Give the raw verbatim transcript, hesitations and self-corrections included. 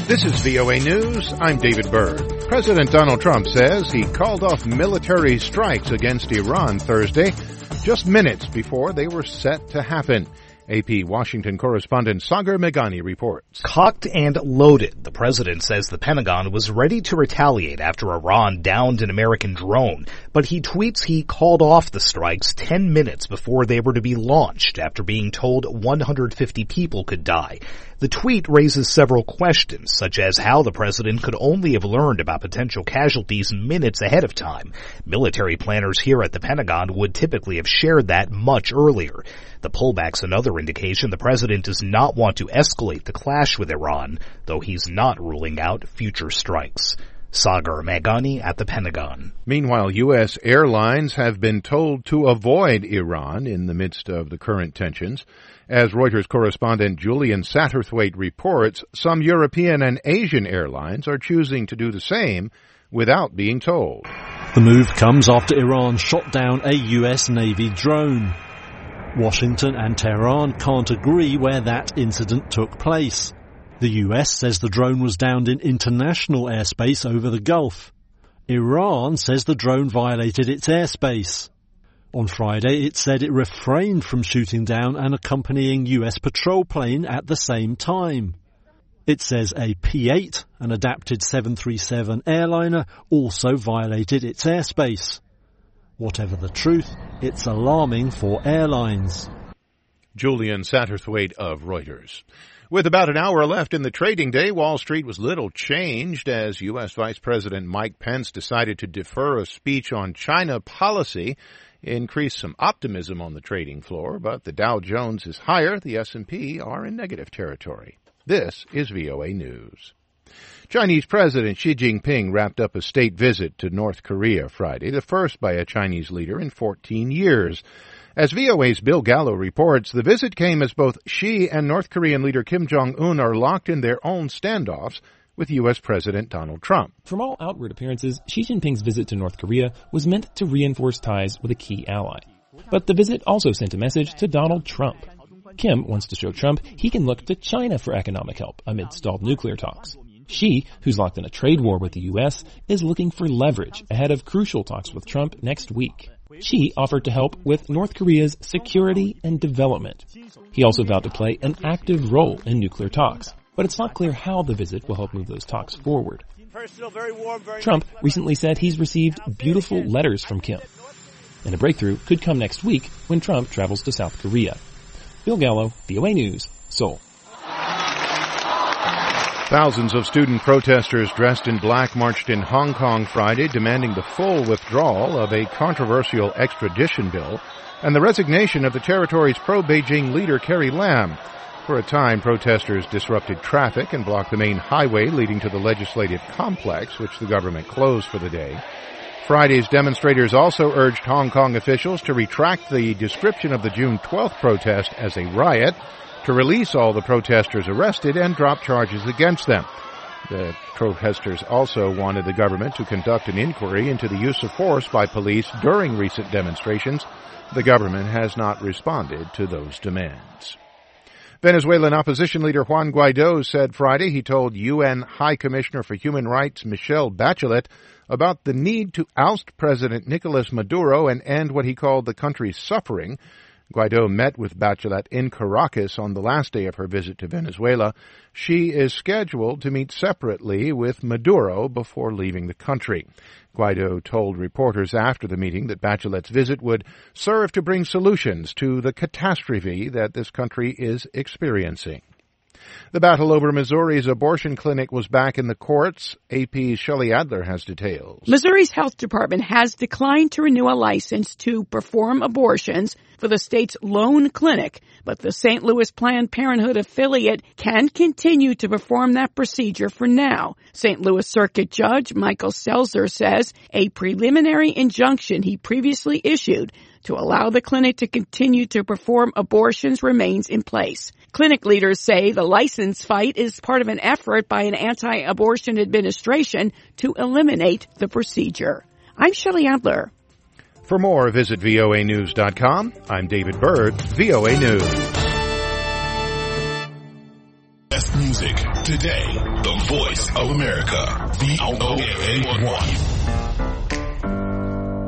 This is V O A News. I'm David Byrd. President Donald Trump says he called off military strikes against Iran Thursday, just minutes before they were set to happen. A P Washington correspondent Sagar Meghani reports. Cocked and loaded, the president says the Pentagon was ready to retaliate after Iran downed an American drone, but he tweets he called off the strikes ten minutes before they were to be launched after being told one hundred fifty people could die. The tweet raises several questions, such as how the president could only have learned about potential casualties minutes ahead of time. Military planners here at the Pentagon would typically have shared that much earlier. The pullback's another indication the president does not want to escalate the clash with Iran, though he's not ruling out future strikes. Sagar Meghani at the Pentagon. Meanwhile, U S airlines have been told to avoid Iran in the midst of the current tensions. As Reuters correspondent Julian Satterthwaite reports, some European and Asian airlines are choosing to do the same without being told. The move comes after Iran shot down a U S Navy drone. Washington and Tehran can't agree where that incident took place. The U S says the drone was downed in international airspace over the Gulf. Iran says the drone violated its airspace. On Friday, it said it refrained from shooting down an accompanying U S patrol plane at the same time. It says a P eight, an adapted seven thirty-seven airliner, also violated its airspace. Whatever the truth, it's alarming for airlines. Julian Satterthwaite of Reuters. With about an hour left in the trading day, Wall Street was little changed as U S Vice President Mike Pence decided to defer a speech on China policy, increase some optimism on the trading floor, but the Dow Jones is higher, the S and P are in negative territory. This is V O A News. Chinese President Xi Jinping wrapped up a state visit to North Korea Friday, the first by a Chinese leader in fourteen years. As V O A's Bill Gallo reports, the visit came as both Xi and North Korean leader Kim Jong-un are locked in their own standoffs with U S President Donald Trump. From all outward appearances, Xi Jinping's visit to North Korea was meant to reinforce ties with a key ally. But the visit also sent a message to Donald Trump. Kim wants to show Trump he can look to China for economic help amid stalled nuclear talks. Xi, who's locked in a trade war with the U S, is looking for leverage ahead of crucial talks with Trump next week. Xi offered to help with North Korea's security and development. He also vowed to play an active role in nuclear talks, but it's not clear how the visit will help move those talks forward. Trump recently said he's received beautiful letters from Kim, and a breakthrough could come next week when Trump travels to South Korea. Bill Gallo, V O A News, Seoul. Thousands of student protesters dressed in black marched in Hong Kong Friday, demanding the full withdrawal of a controversial extradition bill and the resignation of the territory's pro-Beijing leader Carrie Lam. For a time, protesters disrupted traffic and blocked the main highway leading to the legislative complex, which the government closed for the day. Friday's demonstrators also urged Hong Kong officials to retract the description of the June twelfth protest as a riot, to release all the protesters arrested and drop charges against them. The protesters also wanted the government to conduct an inquiry into the use of force by police during recent demonstrations. The government has not responded to those demands. Venezuelan opposition leader Juan Guaido said Friday he told U N High Commissioner for Human Rights Michelle Bachelet about the need to oust President Nicolas Maduro and end what he called the country's suffering. Guaido met with Bachelet in Caracas on the last day of her visit to Venezuela. She is scheduled to meet separately with Maduro before leaving the country. Guaido told reporters after the meeting that Bachelet's visit would serve to bring solutions to the catastrophe that this country is experiencing. The battle over Missouri's abortion clinic was back in the courts. A P's Shelley Adler has details. Missouri's health department has declined to renew a license to perform abortions for the state's lone clinic, but the Saint Louis Planned Parenthood affiliate can continue to perform that procedure for now. Saint Louis Circuit Judge Michael Selzer says a preliminary injunction he previously issued to allow the clinic to continue to perform abortions remains in place. Clinic leaders say the license fight is part of an effort by an anti-abortion administration to eliminate the procedure. I'm Shelley Adler. For more, visit V O A news dot com. I'm David Byrd, V O A News. Best music today. The voice of America. V O A one.